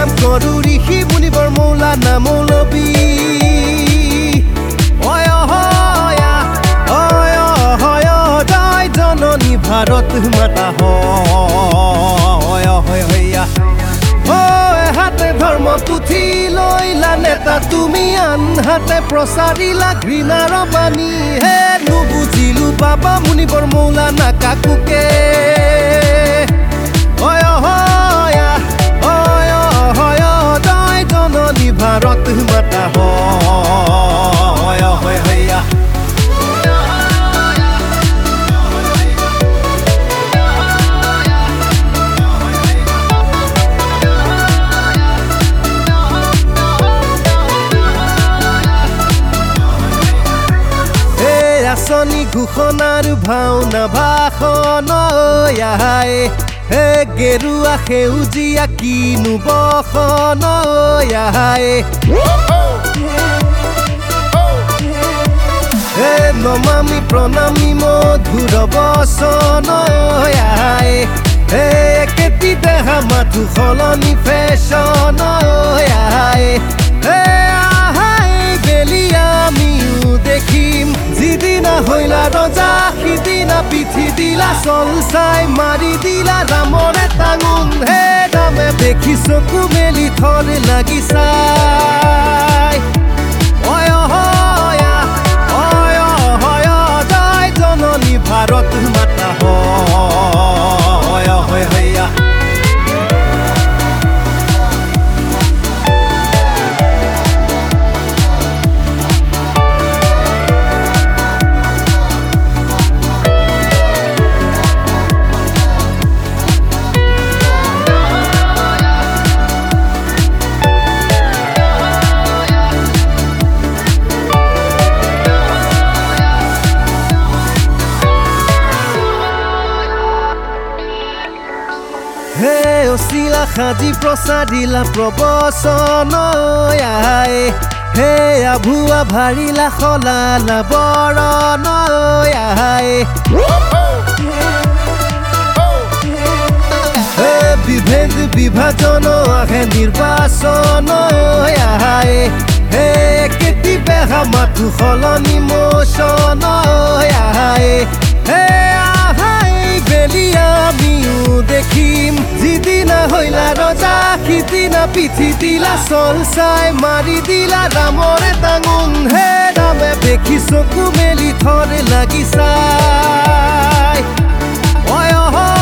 নাম কৰো ঋষি মুনিবৰ মৌলানা মৌলবী জননী ভাৰত মাতা হাতে ধৰ্ম পুথি লৈলা নেতা তুমি আনহাতে প্ৰচাৰিলা ঘৃণাৰ বাণী হে নুবুজিলো বাবা মুনিবৰ মৌলানা কাকুকে জয় জননী ভাৰত মাতা আঁচনি ঘোষণাৰ ভাওনা ভাষণ হে গেৰুৱা সেউজীয়া কিনো বসন হে নমামি প্ৰণামী মধুৰ বচন হে কেতি দেহা মাথো সলনি ফেশ্বন গেলি আমিও দেখিম যিদিনা হৈলা ৰজা সিদিনা পিঠি দিলা চল চাই মাৰি দিলা ৰামৰে টাঙোন হে ৰামে দেখি চকু মেলি থৰ লাগি চাই জয় জননী ভাৰত মাতা হে অচিলা সাজি প্ৰচাৰিলা প্ৰবচন হে আভুৱা ভাৰিলা সলালা বৰণ হে বিভেদ বিভাজন আহে নিৰ্বাচন হে কেতি বেহা মাথো সলনি মোচন হে বেলি আমিও দেখিম যিদিনা হৈলা ৰজা সিদিনা পিঠি দিলা চল চাই মাৰি দিলা ৰামৰে টাঙোন হে ৰামে দেখি চকু মেলি থৰ লাগি চাই